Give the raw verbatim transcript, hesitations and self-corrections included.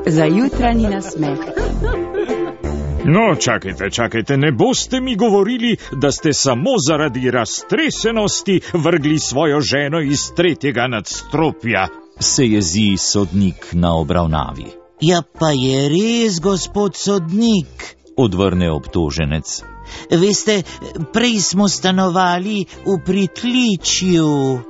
za jutranji nasmeh. No, čakajte, čakajte, ne boste mi govorili, da ste samo zaradi raztresenosti vrgli svojo ženo iz tretjega nadstropja. Se jezi sodnik na obravnavi. Ja, pa je res, gospod sodnik, odvrne obtoženec. Veste, prej smo stanovali v pritličju.